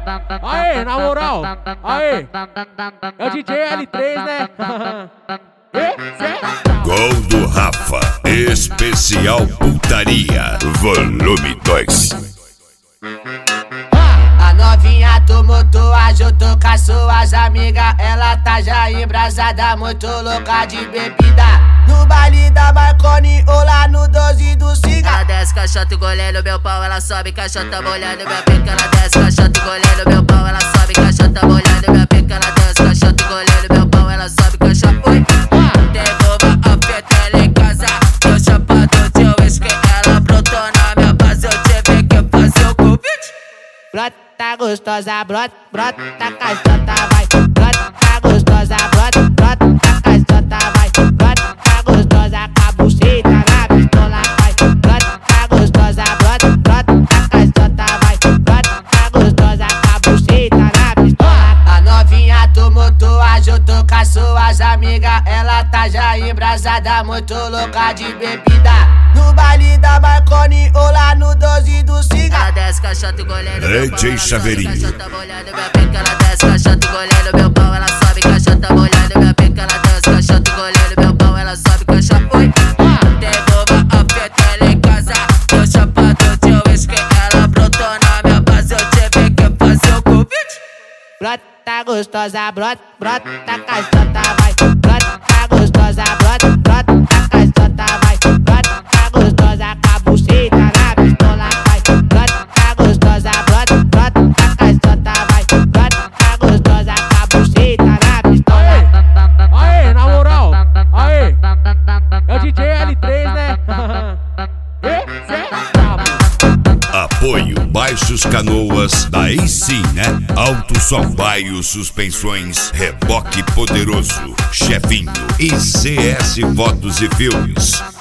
Aê, na moral. Aê. É o DJ L3, né? Gol do Rafa, especial putaria, volume 2. A novinha tumultuou, juntou com as suas amigas. Ela tá já embrasada, muito louca de bebida. No baile da Marconi ou lá no 12 do Siga. Ela desce caixota e golando meu pau, ela sobe caixota molhando minha pica. Ela desce caixota e golando meu pau, ela sobe caixota molhando minha pica. Ela desce caixota e golando meu pau, ela sobe caixota. Oi, devolva a fita, ela em casa. Tô chapado de uísque, ela brotou na minha base. Eu tive que fazer o convite. Brota gostosa, brota, brota caixota, vai. Brota gostosa, brota, brota caixota, vai. Brota gostosa, com a buceta na pistola, vai. Brota gostosa, brota, brota caixota, vai. Brota gostosa, com a buceta na pistola. A novinha tumultuou, juntou com as suas amigas. Ela tá já embrasada, muito louca de bebida. No baile da Marconi ou lá no 12 do Siga. Ela desce caixota e golando meu pau, DJ Chaveirinho. caixota molhando minha pica. Ela desce caixota e golando meu pau, ela sobe caixota molhando minha pica. Ela desce caixota e golando meu pau, ela sobe caixota. Oi, devolva a fita, ela em casa. Tô chapado de uísque, ela brotou na minha base. Eu tive que fazer o convite. Brota gostosa, brota, brota caixota, vai. Brota gostosa, brota, brota caixota, vai. Brota gostosa, com a buceta na pistola, vai. Brota gostosa, brota, brota caixota, vai. Brota gostosa, com a buceta na pistola. Aê, na moral. Aê. É o DJ L3, né? Apoio Baixos Canoas, daí sim, né? Alto Som Baio Suspensões, Reboque Poderoso, Chefinho e CS Fotos e Filmes.